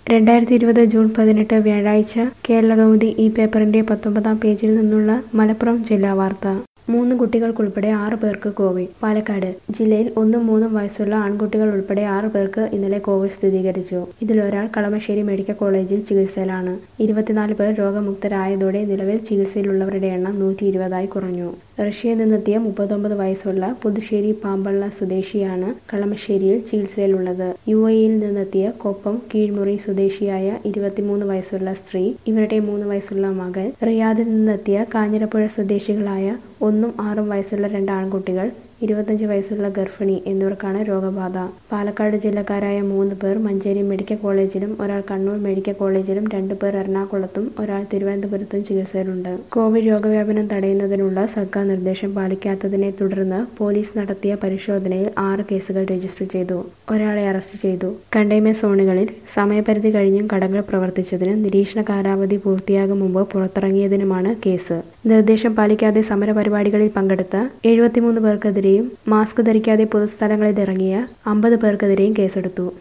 2020 June 18 വ്യാഴാഴ്ച കേരളകൗമുദി ഈ പേപ്പറിന്റെ 19-ാം പേജിൽ നിന്നുള്ള മലപ്പുറം ജില്ലാ വാർത്ത. 3 കുട്ടികൾക്കുൾപ്പെടെ 6 പേർക്ക് കോവിഡ്. പാലക്കാട് ജില്ലയിൽ 1-3 വയസ്സുള്ള ആൺകുട്ടികൾ ഉൾപ്പെടെ 6 പേർക്ക് ഇന്നലെ കോവിഡ് സ്ഥിരീകരിച്ചു. ഇതിലൊരാൾ കളമശ്ശേരി മെഡിക്കൽ കോളേജിൽ ചികിത്സയിലാണ്. 24 പേർ രോഗമുക്തരായതോടെ നിലവിൽ ചികിത്സയിലുള്ളവരുടെ എണ്ണം 120 കുറഞ്ഞു. റഷ്യയിൽ നിന്നെത്തിയ 39 വയസ്സുള്ള പുതുശ്ശേരി പാമ്പള്ള സ്വദേശിയാണ് കളമശ്ശേരിയിൽ ചികിത്സയിലുള്ളത്. UAE-യിൽ നിന്നെത്തിയ കൊപ്പം കീഴ്മുറി സ്വദേശിയായ 23 വയസ്സുള്ള സ്ത്രീ, ഇവരുടെ 3 വയസ്സുള്ള മകൻ, റിയാദിൽ നിന്നെത്തിയ കാഞ്ഞിരപ്പുഴ സ്വദേശികളായ 1-ഉം 6-ഉം വയസ്സുള്ള 2 ആൺകുട്ടികൾ, 25 വയസ്സുള്ള ഗർഭിണി എന്നിവർക്കാണ് രോഗബാധ. പാലക്കാട് ജില്ലക്കാരായ 3 പേർ മഞ്ചേരി മെഡിക്കൽ കോളേജിലും ഒരാൾ കണ്ണൂർ മെഡിക്കൽ കോളേജിലും 2 പേർ എറണാകുളത്തും ഒരാൾ തിരുവനന്തപുരത്തും ചികിത്സയിലുണ്ട്. കോവിഡ് രോഗവ്യാപനം തടയുന്നതിനുള്ള സർക്കാർ നിർദ്ദേശം പാലിക്കാത്തതിനെ തുടർന്ന് പോലീസ് നടത്തിയ പരിശോധനയിൽ 6 കേസുകൾ രജിസ്റ്റർ ചെയ്തു. ഒരാളെ അറസ്റ്റ് ചെയ്തു. കണ്ടെയ്ൻമെന്റ് സോണുകളിൽ സമയപരിധി കഴിഞ്ഞും കടകൾ പ്രവർത്തിച്ചതിനും നിരീക്ഷണ കാലാവധി പൂർത്തിയാകും മുമ്പ് പുറത്തിറങ്ങിയതിനുമാണ് കേസ്. നിർദ്ദേശം പാലിക്കാതെ സമരപരിപാടികളിൽ പങ്കെടുത്ത 73 പേർക്കെതിരെയും മാസ്ക് ധരിക്കാതെ പൊതുസ്ഥലങ്ങളിലിറങ്ങിയ 50 പേർക്കെതിരെയും കേസെടുത്തു.